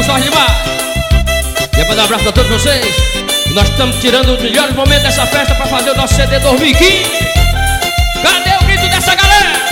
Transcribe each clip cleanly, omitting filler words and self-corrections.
sorte demais. Quero mandar um abraço pra todos vocês. Nós estamos tirando os melhores momentos dessa festa pra fazer o nosso CD 2015. Cadê o grito dessa galera?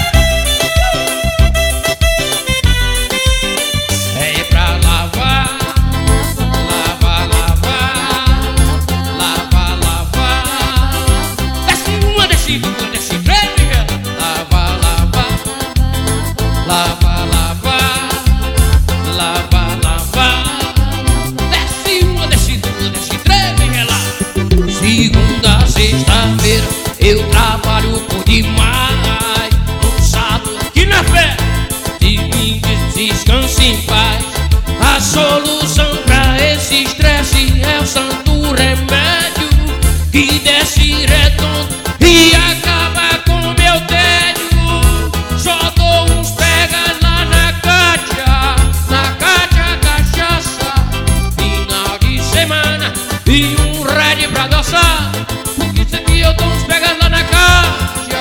É pra lavar, lavar, lavar, lavar, lavar. Desce uma, desce duas, desce três, Miguel. Lavar, lavar, lavar, lavar, lavar, lavar. Desce uma, desce duas, desce três, Miguel. Segunda, sexta-feira eu trabalho por demais. No sábado aqui na fé, descanse em paz. A solução pra esse estresse é o santo remédio que desce redondo e acaba com meu tédio. Só dou uns pega lá na Cátia cachaça. Final de semana e um red pra adoçar. Porque isso aqui eu dou uns pega lá na Cátia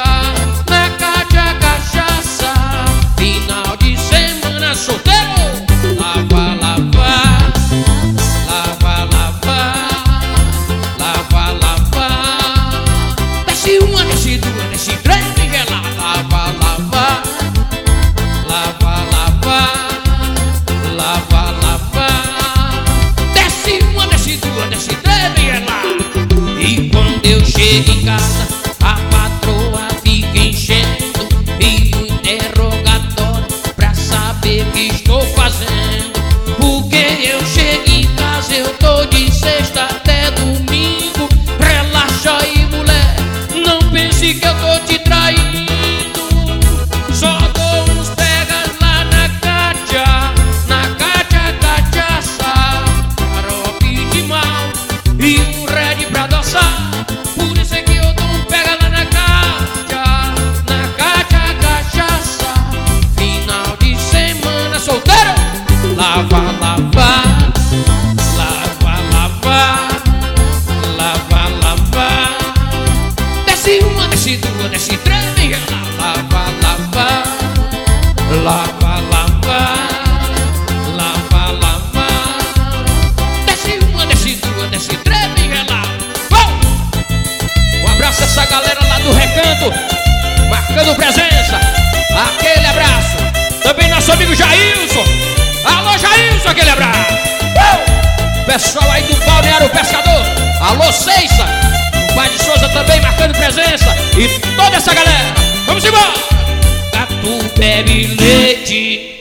cachaça. Final de semana solteiro. Lava, lavar, lava, lavar, lava, lavar. Desce uma, desce duas, desce três, Miguel. Lava, lavar, lava, lavar, lava, lavar. Desce uma, desce duas, desce três, Miguel. E quando eu chego em casa, a patroa fica enchendo e o interrogatório pra saber o que estou fazendo. Porque eu chego em casa, eu tô de sexta até domingo. Relaxa aí, mulher, não pense que eu tô te traindo. Só dou uns pegas lá na Cátia cachaça. Xarope de mal e um red pra adoçar. Por isso é que eu dou um pega lá na Cátia cachaça. Final de semana solteiro. Lava, lavar, lava, lavar, lava, lavar. Desce uma, desce duas, desce três, Miguel. Lava, lavar, lava, lavar, lava, lavar. Desce uma, desce duas, desce três, Miguel. Um abraço a essa galera lá do Recanto, marcando presença. Aquele abraço. Também nosso amigo Jailson. Alô, Jailson, aquele abraço. Pessoal aí do Balneário Pescador. Alô, Ceiça. O pai de Souza também marcando presença. E toda essa galera. Vamos embora. Tu bebe leite